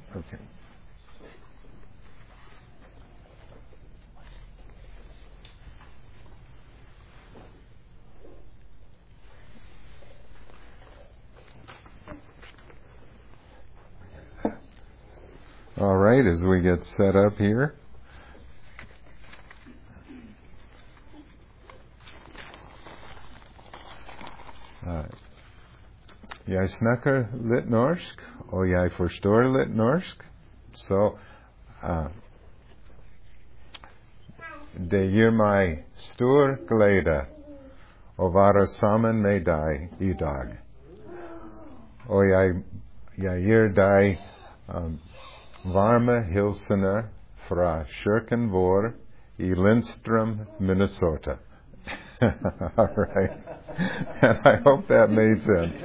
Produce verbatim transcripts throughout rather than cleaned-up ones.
Okay. All right, as we get set up here. Uh, Jeg snakker litt norsk, og jeg forstår litt norsk. Så uh, det gir meg stor glede å være sammen med deg i dag. Og jeg, jeg gir deg um, varme hilsener fra kirken vår i Lindstrom, Minnesota. All right. And I hope that made sense.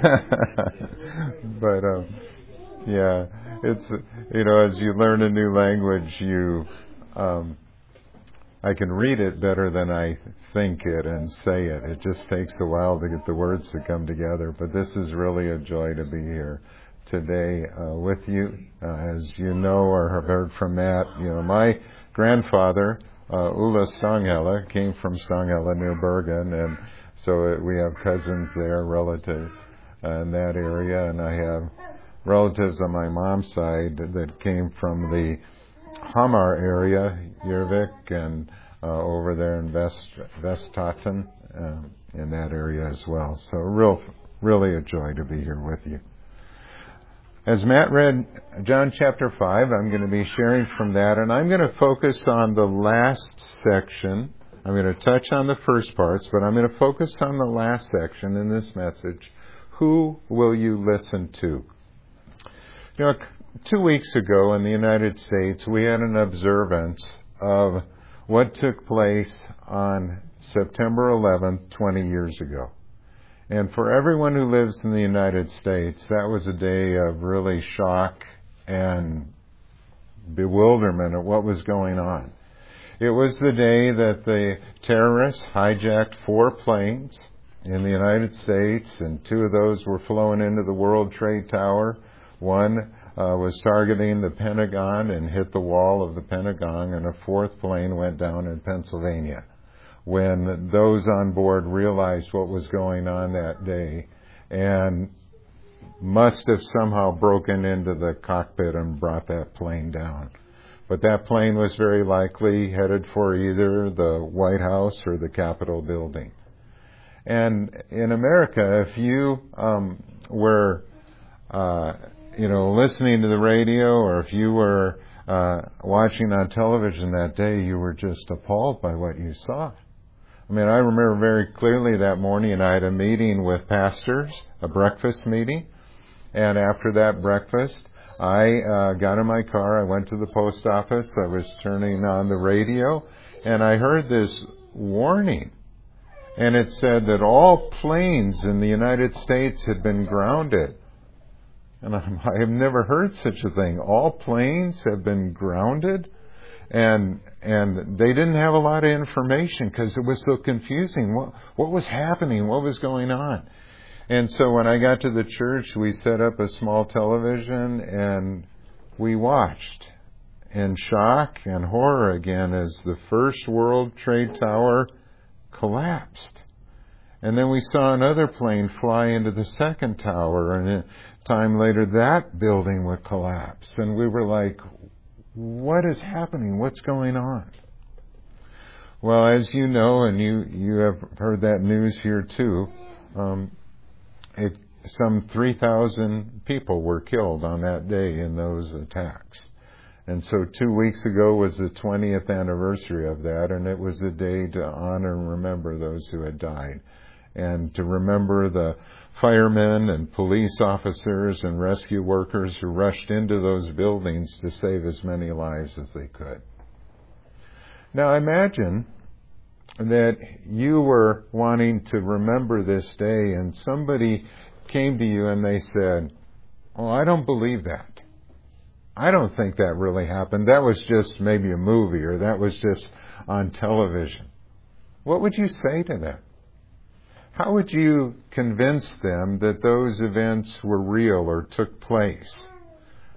But, um, yeah, it's, you know, as you learn a new language, you, um, I can read it better than I think it and say it. It just takes a while to get the words to come together. But this is really a joy to be here today uh, with you. Uh, as you know or have heard from Matt, you know, my grandfather, uh, Ulla Stanghelle, came from Stanghelle near Bergen, and so it, we have cousins there, relatives uh, in that area, and I have relatives on my mom's side that came from the Hamar area, Jurvik, and uh, over there in Vest Vesthatten, uh, in that area as well. So real, really a joy to be here with you. As Matt read John chapter five, I'm going to be sharing from that, and I'm going to focus on the last section. I'm going to touch on the first parts, but I'm going to focus on the last section in this message. Who will you listen to? You know, two weeks ago in the United States, we had an observance of what took place on September eleventh, twenty years ago. And for everyone who lives in the United States, that was a day of really shock and bewilderment at what was going on. It was the day that the terrorists hijacked four planes in the United States, and two of those were flown into the World Trade Tower. One uh, was targeting the Pentagon and hit the wall of the Pentagon, and a fourth plane went down in Pennsylvania. When those on board realized what was going on that day and must have somehow broken into the cockpit and brought that plane down. But that plane was very likely headed for either the White House or the Capitol building. And in America, if you um, were, uh, you know, listening to the radio, or if you were uh, watching on television that day, you were just appalled by what you saw. I mean, I remember very clearly that morning, and I had a meeting with pastors, a breakfast meeting. And after that breakfast, I uh, got in my car, I went to the post office, I was turning on the radio, and I heard this warning. And it said that all planes in the United States had been grounded. And I'm, I have never heard such a thing. All planes have been grounded? And and they didn't have a lot of information because it was so confusing. What what was happening? What was going on? And so when I got to the church, we set up a small television and we watched in shock and horror again as the first World Trade Tower collapsed. And then we saw another plane fly into the second tower, and a time later that building would collapse. And we were like, what is happening? What's going on? Well, as you know, and you, you have heard that news here too, um, it, some three thousand people were killed on that day in those attacks. And so two weeks ago was the twentieth anniversary of that, and it was a day to honor and remember those who had died, and to remember the firemen and police officers and rescue workers who rushed into those buildings to save as many lives as they could. Now imagine that you were wanting to remember this day and somebody came to you and they said, "Oh, I don't believe that. I don't think that really happened. That was just maybe a movie, or that was just on television." What would you say to them? How would you convince them that those events were real or took place?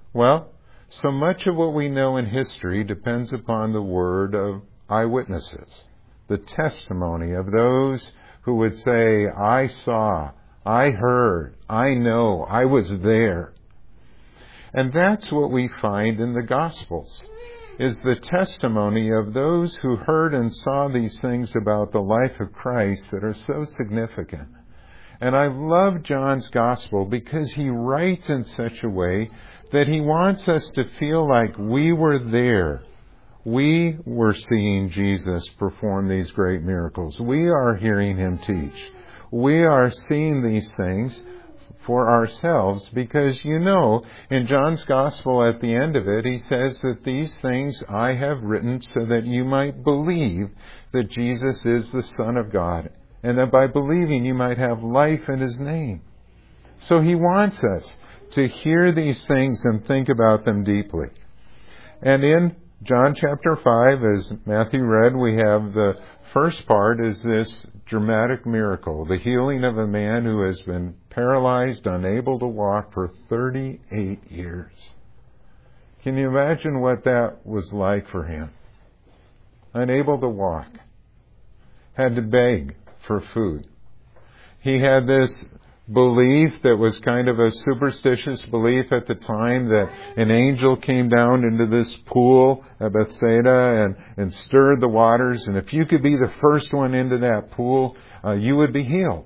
Well, so much of what we know in history depends upon the word of eyewitnesses, the testimony of those who would say, I saw, I heard, I know, I was there. And that's what we find in the Gospels, is the testimony of those who heard and saw these things about the life of Christ that are so significant. And I love John's Gospel because he writes in such a way that he wants us to feel like we were there. We were seeing Jesus perform these great miracles. We are hearing him teach. We are seeing these things for ourselves because, you know, in John's Gospel at the end of it, he says that these things I have written so that you might believe that Jesus is the Son of God, and that by believing you might have life in his name. So he wants us to hear these things and think about them deeply. And in John chapter five, as Matthew read, we have the first part is this dramatic miracle, the healing of a man who has been paralyzed, unable to walk for thirty-eight years. Can you imagine what that was like for him? Unable to walk. Had to beg for food. He had this belief that was kind of a superstitious belief at the time that an angel came down into this pool at Bethsaida and, and stirred the waters, and if you could be the first one into that pool, uh, you would be healed.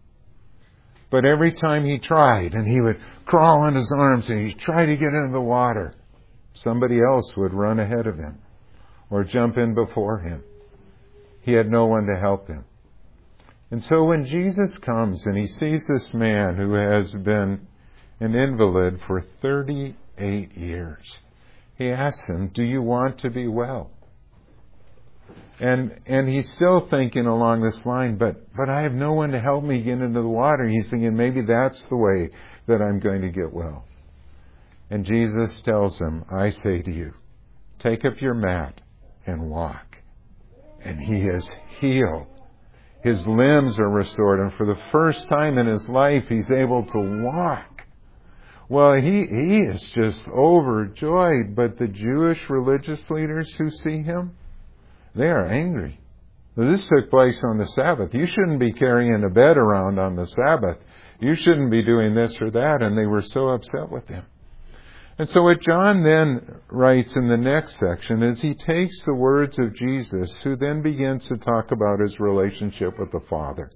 But every time he tried, and he would crawl on his arms and he'd try to get into the water, somebody else would run ahead of him or jump in before him. He had no one to help him. And so when Jesus comes and he sees this man who has been an invalid for thirty-eight years, he asks him, do you want to be well? And and he's still thinking along this line, but, but I have no one to help me get into the water. He's thinking maybe that's the way that I'm going to get well. And Jesus tells him, I say to you, take up your mat and walk. And he is healed. His limbs are restored, and for the first time in his life, he's able to walk. Well, he, he is just overjoyed, but the Jewish religious leaders who see him, they are angry. This took place on the Sabbath. You shouldn't be carrying a bed around on the Sabbath. You shouldn't be doing this or that, and they were so upset with him. And so what John then writes in the next section is he takes the words of Jesus, who then begins to talk about his relationship with the Father.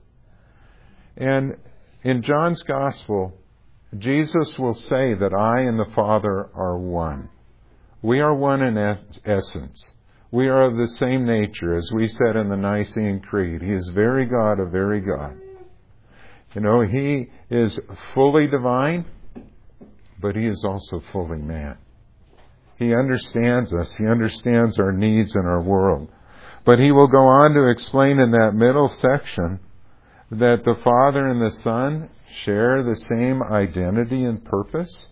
And in John's Gospel, Jesus will say that I and the Father are one. We are one in essence. We are of the same nature, as we said in the Nicene Creed. He is very God of very God. You know, he is fully divine, but he is also fully man. He understands us. He understands our needs in our world. But he will go on to explain in that middle section that the Father and the Son share the same identity and purpose.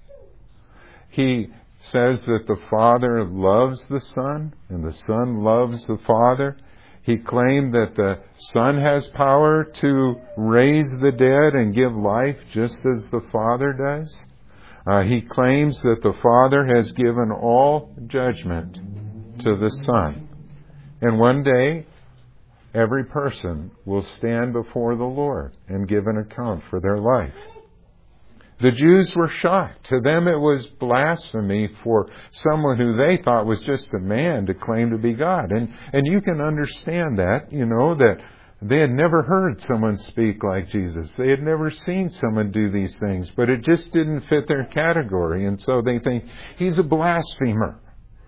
He says that the Father loves the Son and the Son loves the Father. He claimed that the Son has power to raise the dead and give life just as the Father does. Uh, he claims that the Father has given all judgment to the Son. And one day, every person will stand before the Lord and give an account for their life. The Jews were shocked. To them it was blasphemy for someone who they thought was just a man to claim to be God. And, and you can understand that, you know, that they had never heard someone speak like Jesus. They had never seen someone do these things, but it just didn't fit their category. And so they think, he's a blasphemer.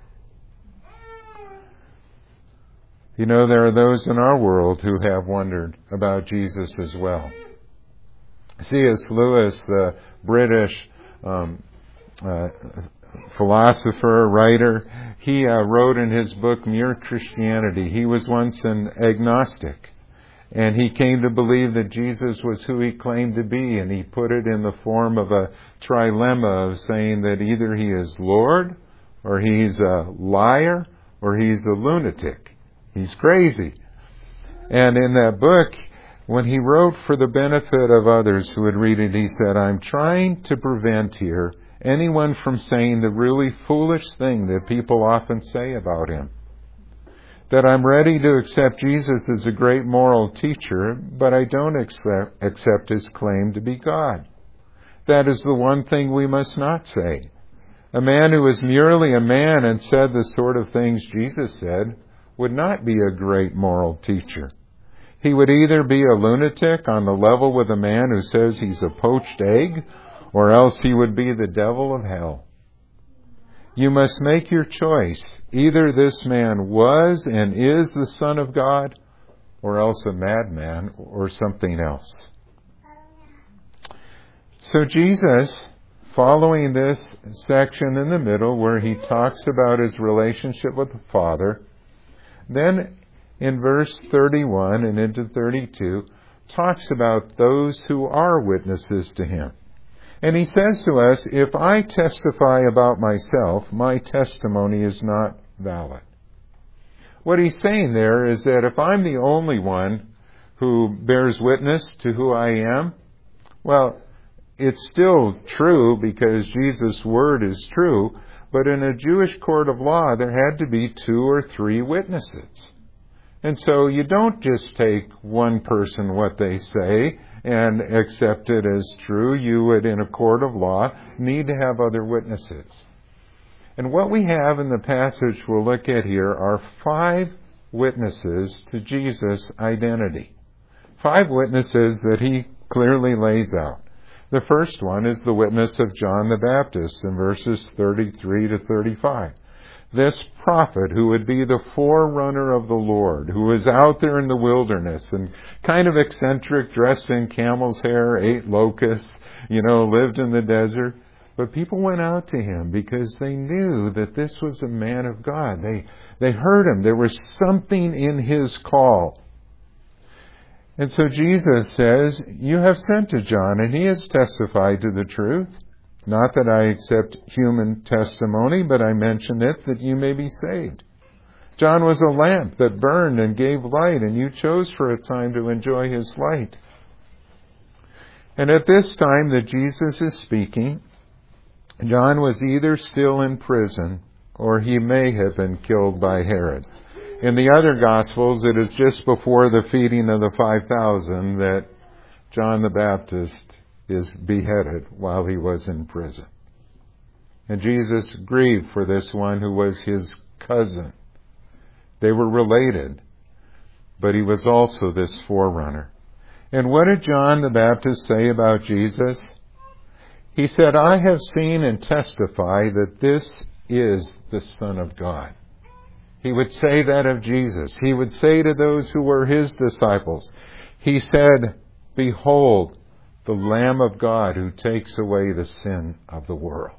You know, there are those in our world who have wondered about Jesus as well. C S Lewis, the British um, uh, philosopher, writer, he uh, wrote in his book, Mere Christianity, he was once an agnostic. And he came to believe that Jesus was who he claimed to be, and he put it in the form of a trilemma of saying that either he is Lord, or he's a liar, or he's a lunatic. He's crazy. And in that book, when he wrote for the benefit of others who would read it, he said, I'm trying to prevent here anyone from saying the really foolish thing that people often say about him. That I'm ready to accept Jesus as a great moral teacher, but I don't accept, accept his claim to be God. That is the one thing we must not say. A man who is merely a man and said the sort of things Jesus said would not be a great moral teacher. He would either be a lunatic on the level with a man who says he's a poached egg, or else he would be the devil of hell. You must make your choice. Either this man was and is the Son of God, or else a madman or something else. So Jesus, following this section in the middle where he talks about his relationship with the Father, then in verse thirty-one and into thirty-two, talks about those who are witnesses to him. And he says to us, if I testify about myself, my testimony is not valid. What he's saying there is that if I'm the only one who bears witness to who I am, well, it's still true because Jesus' word is true, but in a Jewish court of law, there had to be two or three witnesses. And so you don't just take one person what they say and accept it as true. You would, in a court of law, need to have other witnesses. And what we have in the passage we'll look at here are five witnesses to Jesus' identity. Five witnesses that he clearly lays out. The first one is the witness of John the Baptist in verses thirty-three to thirty-five. This prophet who would be the forerunner of the Lord, who was out there in the wilderness and kind of eccentric, dressed in camel's hair, ate locusts, you know, lived in the desert. But people went out to him because they knew that this was a man of God. They, they heard him. There was something in his call. And so Jesus says, you have sent to John, and he has testified to the truth. Not that I accept human testimony, but I mention it that you may be saved. John was a lamp that burned and gave light, and you chose for a time to enjoy his light. And at this time that Jesus is speaking, John was either still in prison or he may have been killed by Herod. In the other Gospels, it is just before the feeding of the five thousand that John the Baptist is beheaded while he was in prison. And Jesus grieved for this one who was his cousin. They were related, but he was also this forerunner. And what did John the Baptist say about Jesus? He said, I have seen and testify that this is the Son of God. He would say that of Jesus. He would say to those who were his disciples, he said, behold, the Lamb of God who takes away the sin of the world.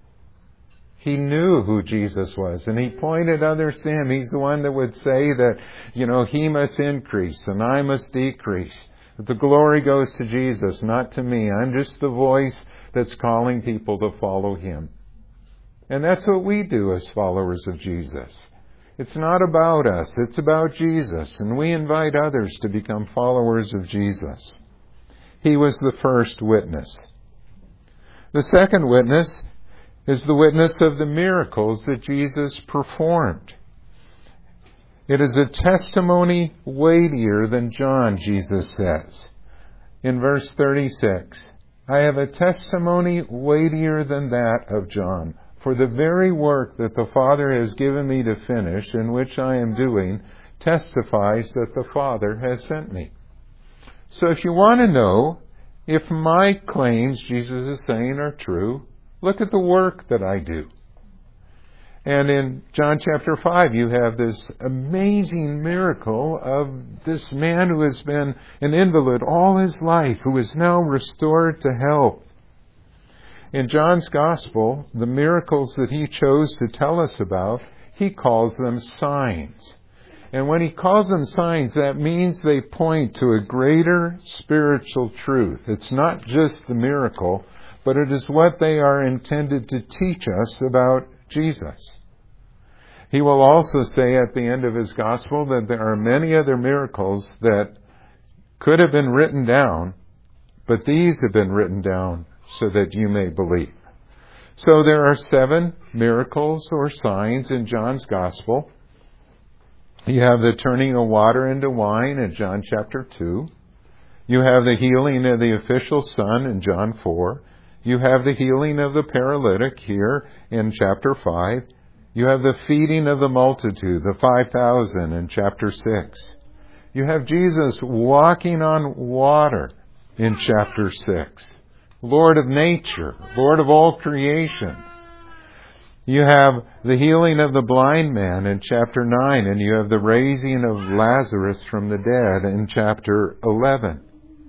He knew who Jesus was, and he pointed others to him. He's the one that would say that, you know, he must increase and I must decrease. That the glory goes to Jesus, not to me. I'm just the voice that's calling people to follow him. And that's what we do as followers of Jesus. It's not about us. It's about Jesus. And we invite others to become followers of Jesus. He was the first witness. The second witness is the witness of the miracles that Jesus performed. It is a testimony weightier than John, Jesus says. In verse thirty-six, I have a testimony weightier than that of John. For the very work that the Father has given me to finish, and which I am doing, testifies that the Father has sent me. So if you want to know if my claims, Jesus is saying, are true, look at the work that I do. And in John chapter five, you have this amazing miracle of this man who has been an invalid all his life, who is now restored to health. In John's Gospel, the miracles that he chose to tell us about, he calls them signs. And when he calls them signs, that means they point to a greater spiritual truth. It's not just the miracle, but it is what they are intended to teach us about Jesus. He will also say at the end of his Gospel that there are many other miracles that could have been written down, but these have been written down so that you may believe. So there are seven miracles or signs in John's Gospel. You have the turning of water into wine in John chapter two. You have the healing of the official son in John four. You have the healing of the paralytic here in chapter five. You have the feeding of the multitude, the five thousand, in chapter six. You have Jesus walking on water in chapter six. Lord of nature, Lord of all creation. You have the healing of the blind man in chapter nine, and you have the raising of Lazarus from the dead in chapter eleven.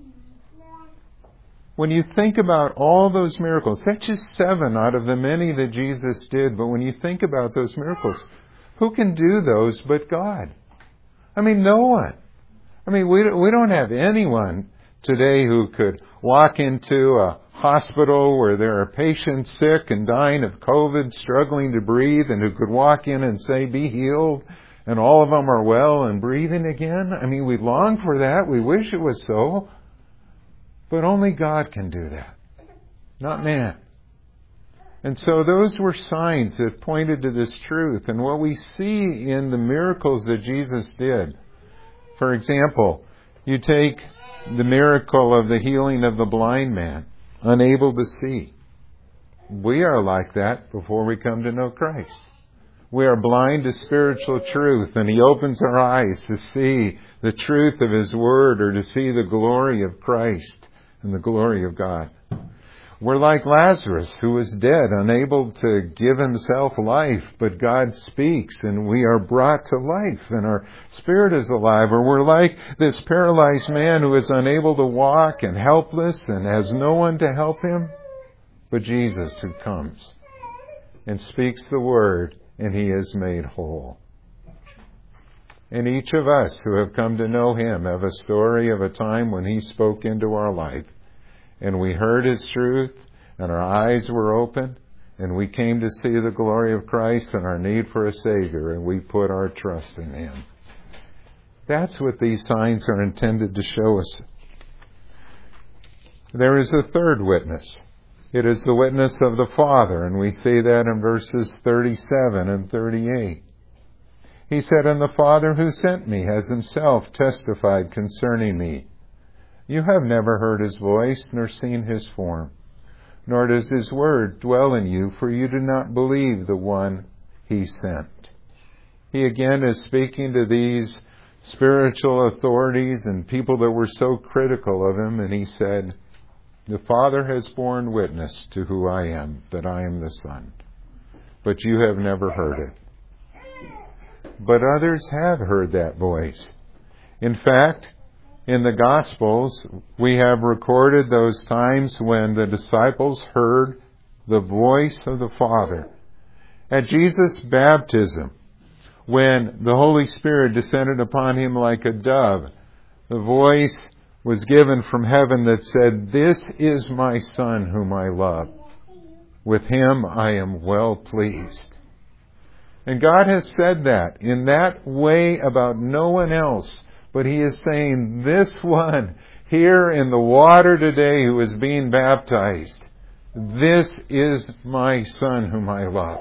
When you think about all those miracles, that's just seven out of the many that Jesus did, but when you think about those miracles, who can do those but God? I mean, no one. I mean, we we don't have anyone today who could walk into a hospital where there are patients sick and dying of COVID, struggling to breathe, and who could walk in and say, be healed, and all of them are well and breathing again. I mean, we long for that. We wish it was so. But only God can do that, not man. And so those were signs that pointed to this truth. And what we see in the miracles that Jesus did, for example, you take the miracle of the healing of the blind man, unable to see. We are like that before we come to know Christ. We are blind to spiritual truth, and He opens our eyes to see the truth of His Word, or to see the glory of Christ and the glory of God. We're like Lazarus, who was dead, unable to give himself life, but God speaks and we are brought to life and our spirit is alive. Or we're like this paralyzed man who is unable to walk and helpless and has no one to help him, but Jesus, who comes and speaks the word, and He is made whole. And each of us who have come to know Him have a story of a time when He spoke into our life, and we heard His truth, and our eyes were open, and we came to see the glory of Christ and our need for a Savior, and we put our trust in Him. That's what these signs are intended to show us. There is a third witness. It is the witness of the Father, and we see that in verses thirty-seven and thirty-eight. He said, and the Father who sent me has Himself testified concerning me. You have never heard His voice, nor seen His form, nor does His word dwell in you, for you do not believe the one He sent. He again is speaking to these spiritual authorities and people that were so critical of Him, and He said, the Father has borne witness to who I am, that I am the Son, but you have never heard it. But others have heard that voice. In fact, in the Gospels, we have recorded those times when the disciples heard the voice of the Father. At Jesus' baptism, when the Holy Spirit descended upon Him like a dove, the voice was given from heaven that said, this is my Son whom I love. With Him I am well pleased. And God has said that in that way about no one else. But He is saying, this one here in the water today who is being baptized, this is my Son whom I love.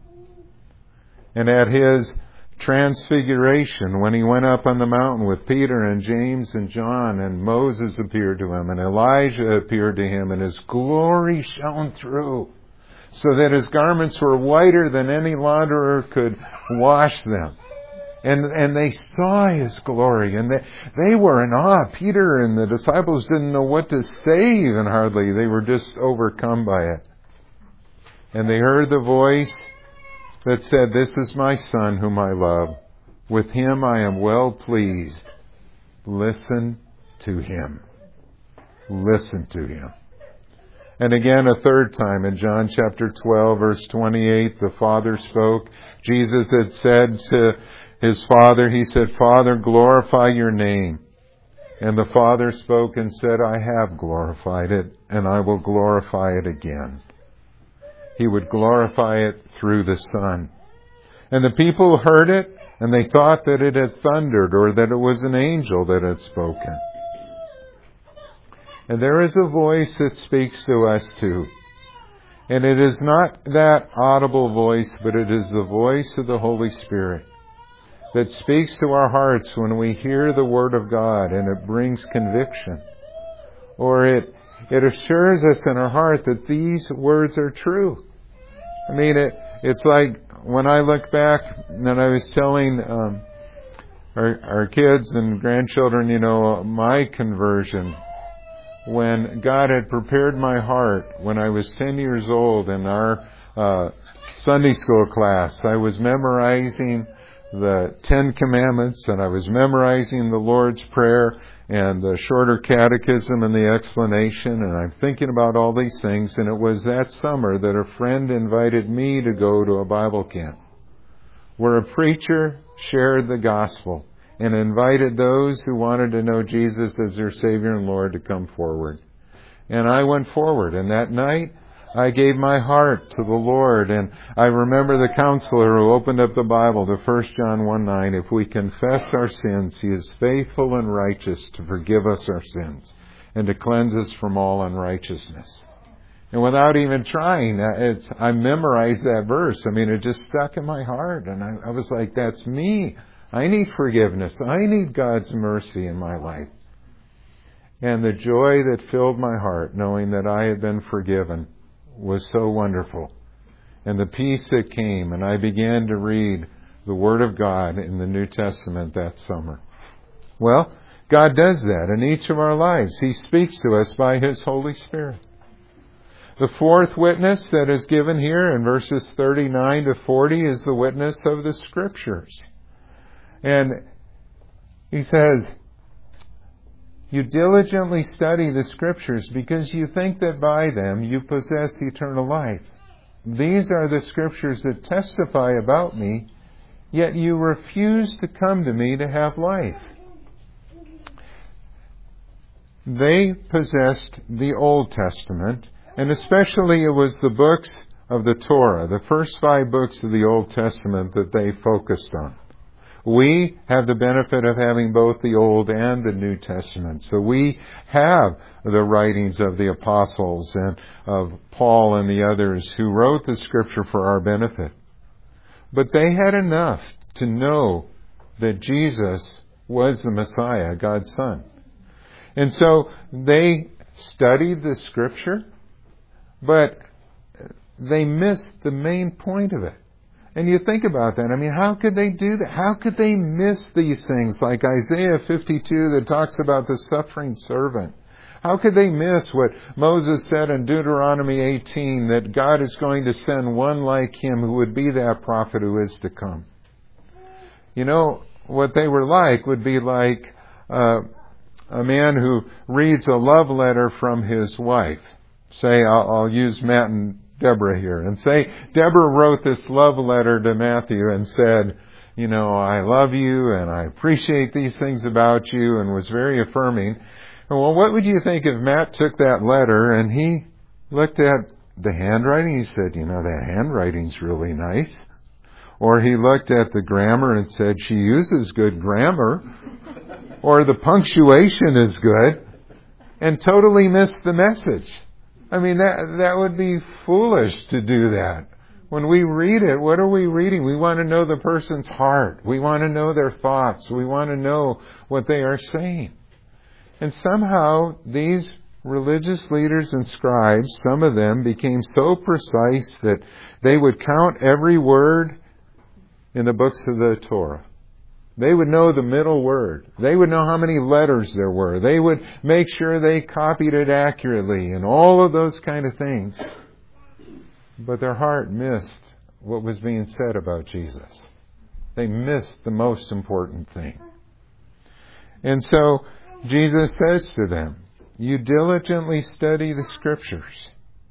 And at His transfiguration, when He went up on the mountain with Peter and James and John, and Moses appeared to Him, and Elijah appeared to Him, and His glory shone through, so that His garments were whiter than any launderer could wash them. And and they saw His glory, and they, they were in awe. Peter and the disciples didn't know what to say even hardly. They were just overcome by it. And they heard the voice that said, this is my Son whom I love. With Him I am well pleased. Listen to Him. Listen to Him. And again, a third time in John chapter twelve, verse twenty-eight, the Father spoke. Jesus had said to His Father, He said, Father, glorify your name. And the Father spoke and said, I have glorified it, and I will glorify it again. He would glorify it through the Son. And the people heard it, and they thought that it had thundered, or that it was an angel that had spoken. And there is a voice that speaks to us too. And it is not that audible voice, but it is the voice of the Holy Spirit that speaks to our hearts when we hear the Word of God, and it brings conviction. Or it it assures us in our heart that these words are true. I mean, it it's like when I look back, and I was telling um, our, our kids and grandchildren, you know, my conversion, when God had prepared my heart when I was ten years old in our uh, Sunday school class. I was memorizing the Ten Commandments, and I was memorizing the Lord's Prayer and the shorter catechism and the explanation, and I'm thinking about all these things. And it was that summer that a friend invited me to go to a Bible camp where a preacher shared the gospel and invited those who wanted to know Jesus as their Savior and Lord to come forward. And I went forward, and that night I gave my heart to the Lord. And I remember the counselor who opened up the Bible to First John one nine. If we confess our sins, He is faithful and righteous to forgive us our sins and to cleanse us from all unrighteousness. And without even trying, it's, I memorized that verse. I mean, it just stuck in my heart. And I, I was like, that's me. I need forgiveness. I need God's mercy in my life. And the joy that filled my heart, knowing that I had been forgiven, was so wonderful. And the peace that came, and I began to read the Word of God in the New Testament that summer. Well, God does that in each of our lives. He speaks to us by His Holy Spirit. The fourth witness that is given here in verses thirty-nine to forty is the witness of the Scriptures. And he says, you diligently study the Scriptures because you think that by them you possess eternal life. These are the Scriptures that testify about me, yet you refuse to come to me to have life. They possessed the Old Testament, and especially it was the books of the Torah, the first five books of the Old Testament that they focused on. We have the benefit of having both the Old and the New Testament. So we have the writings of the apostles and of Paul and the others who wrote the Scripture for our benefit. But they had enough to know that Jesus was the Messiah, God's Son. And so they studied the Scripture, but they missed the main point of it. And you think about that. I mean, how could they do that? How could they miss these things like Isaiah fifty-two that talks about the suffering servant? How could they miss what Moses said in Deuteronomy eighteen, that God is going to send one like him who would be that prophet who is to come? You know, what they were like would be like uh, a man who reads a love letter from his wife. Say, I'll, I'll use Matt and Deborah here, and say Deborah wrote this love letter to Matthew and said, you know, I love you and I appreciate these things about you, and was very affirming. Well, what would you think if Matt took that letter and he looked at the handwriting? He said, you know, that handwriting's really nice. Or he looked at the grammar and said, she uses good grammar. Or the punctuation is good, and totally missed the message. I mean, that that would be foolish to do that. When we read it, what are we reading? We want to know the person's heart. We want to know their thoughts. We want to know what they are saying. And somehow these religious leaders and scribes, some of them became so precise that they would count every word in the books of the Torah. They would know the middle word. They would know how many letters there were. They would make sure they copied it accurately and all of those kind of things. But their heart missed what was being said about Jesus. They missed the most important thing. And so Jesus says to them, you diligently study the Scriptures.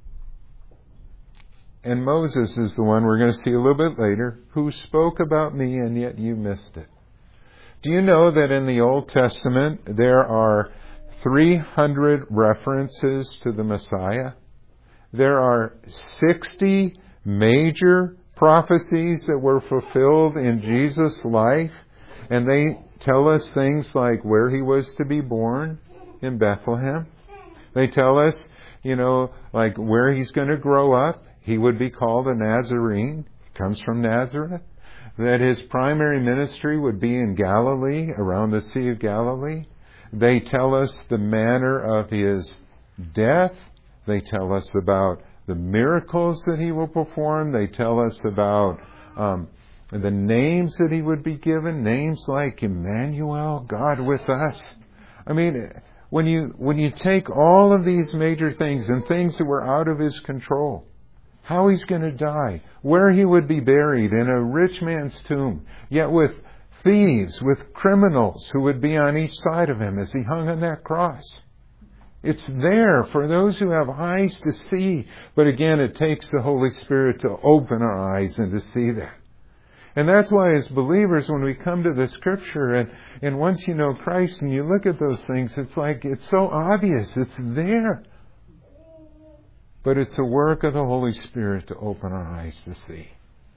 And Moses is the one we're going to see a little bit later, who spoke about me, and yet you missed it. Do you know that in the Old Testament there are three hundred references to the Messiah? There are sixty major prophecies that were fulfilled in Jesus' life, and they tell us things like where He was to be born in Bethlehem. They tell us, you know, like where he's going to grow up. He would be called a Nazarene. He comes from Nazareth. That his primary ministry would be in Galilee, around the Sea of Galilee. They tell us the manner of his death. They tell us about the miracles that he will perform. They tell us about um, the names that he would be given. Names like Emmanuel, God with us. I mean, when you when you take all of these major things and things that were out of his control, how he's going to die, where he would be buried in a rich man's tomb, yet with thieves, with criminals who would be on each side of him as he hung on that cross. It's there for those who have eyes to see. But again, it takes the Holy Spirit to open our eyes and to see that. And that's why as believers, when we come to the Scripture and, and once you know Christ and you look at those things, it's like it's so obvious. It's there. But it's the work of the Holy Spirit to open our eyes to see.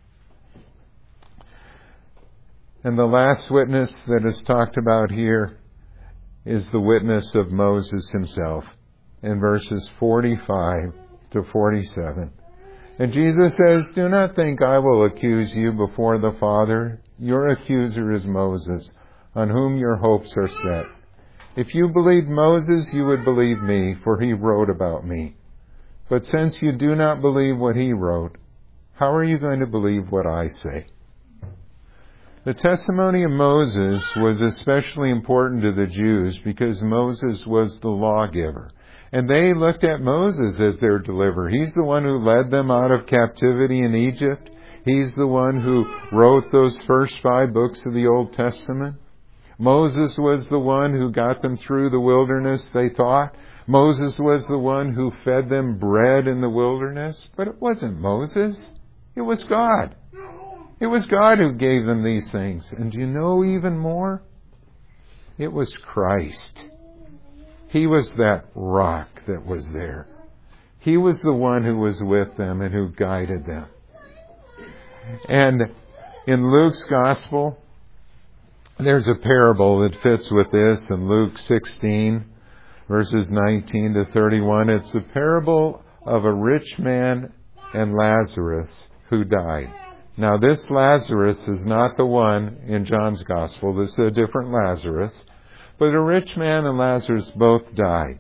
And the last witness that is talked about here is the witness of Moses himself in verses forty-five to forty-seven. And Jesus says, "Do not think I will accuse you before the Father. Your accuser is Moses, on whom your hopes are set. If you believed Moses, you would believe me, for he wrote about me. But since you do not believe what he wrote, how are you going to believe what I say?" The testimony of Moses was especially important to the Jews because Moses was the lawgiver. And they looked at Moses as their deliverer. He's the one who led them out of captivity in Egypt. He's the one who wrote those first five books of the Old Testament. Moses was the one who got them through the wilderness, they thought. Moses was the one who fed them bread in the wilderness. But it wasn't Moses. It was God. It was God who gave them these things. And do you know even more? It was Christ. He was that rock that was there. He was the one who was with them and who guided them. And in Luke's Gospel, there's a parable that fits with this in Luke sixteen, verses nineteen to thirty-one. It's a parable of a rich man and Lazarus who died. Now, this Lazarus is not the one in John's Gospel. This is a different Lazarus. But a rich man and Lazarus both died.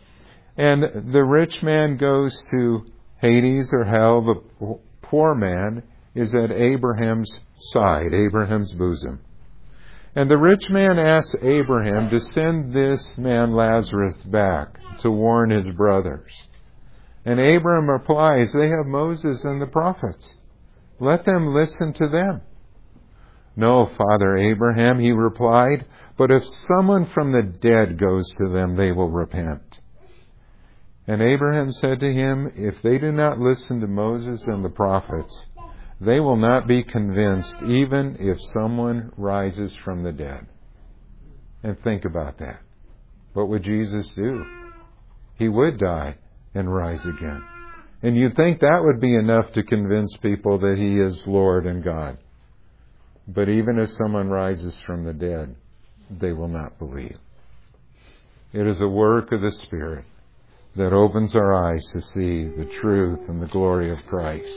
And the rich man goes to Hades or hell. The poor man is at Abraham's side, Abraham's bosom. And the rich man asks Abraham to send this man Lazarus back to warn his brothers. And Abraham replies, "They have Moses and the prophets. Let them listen to them." "No, Father Abraham," he replied, "but if someone from the dead goes to them, they will repent." And Abraham said to him, "If they do not listen to Moses and the prophets, they will not be convinced, even if someone rises from the dead." And think about that. What would Jesus do? He would die and rise again. And you'd think that would be enough to convince people that He is Lord and God. But even if someone rises from the dead, they will not believe. It is a work of the Spirit that opens our eyes to see the truth and the glory of Christ.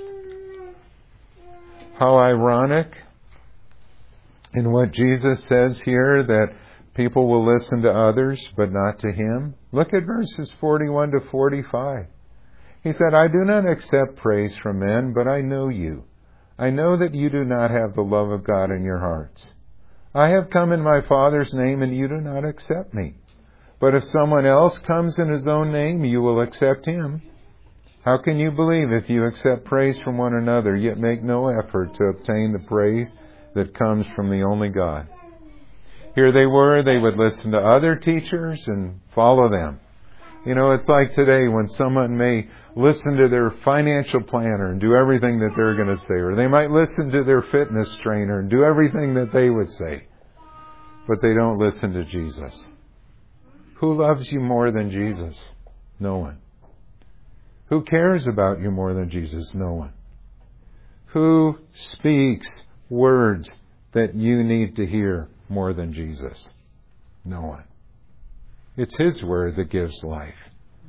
How ironic in what Jesus says here, that people will listen to others but not to Him. Look at verses forty-one to forty-five. He said, "I do not accept praise from men, but I know you. I know that you do not have the love of God in your hearts. I have come in my Father's name, and you do not accept me. But if someone else comes in his own name, you will accept him. How can you believe if you accept praise from one another, yet make no effort to obtain the praise that comes from the only God?" Here they were, they would listen to other teachers and follow them. You know, it's like today when someone may listen to their financial planner and do everything that they're going to say. Or they might listen to their fitness trainer and do everything that they would say. But they don't listen to Jesus. Who loves you more than Jesus? No one. Who cares about you more than Jesus? No one. Who speaks words that you need to hear more than Jesus? No one. It's His word that gives life.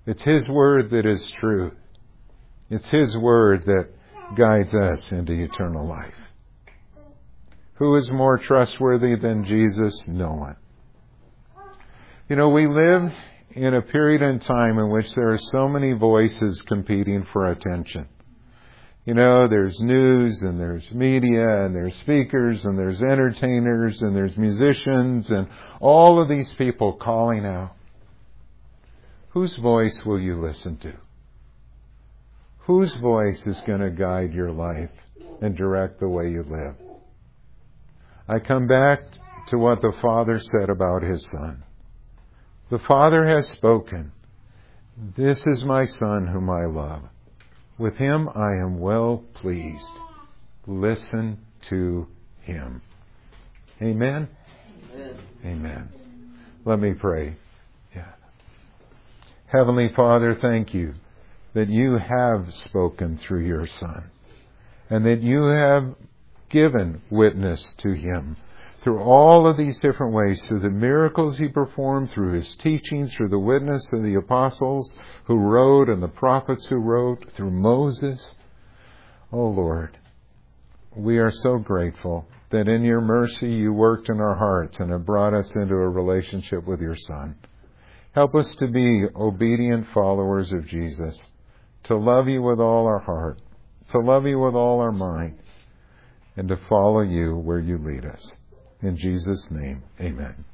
It's His Word that is true. It's His Word that guides us into eternal life. Who is more trustworthy than Jesus? No one. You know, we live in a period in time in which there are so many voices competing for attention. You know, there's news and there's media and there's speakers and there's entertainers and there's musicians and all of these people calling out. Whose voice will you listen to? Whose voice is going to guide your life and direct the way you live? I come back to what the Father said about His Son. The Father has spoken. This is my Son whom I love. With Him I am well pleased. Listen to Him. Amen? Amen. Amen. Let me pray. Yeah. Heavenly Father, thank You that You have spoken through Your Son, and that You have given witness to Him through all of these different ways, through the miracles He performed, through His teaching, through the witness of the apostles who wrote and the prophets who wrote, through Moses. Oh Lord, we are so grateful that in Your mercy You worked in our hearts and have brought us into a relationship with Your Son. Help us to be obedient followers of Jesus, to love You with all our heart, to love You with all our mind, and to follow You where You lead us. In Jesus' name, amen.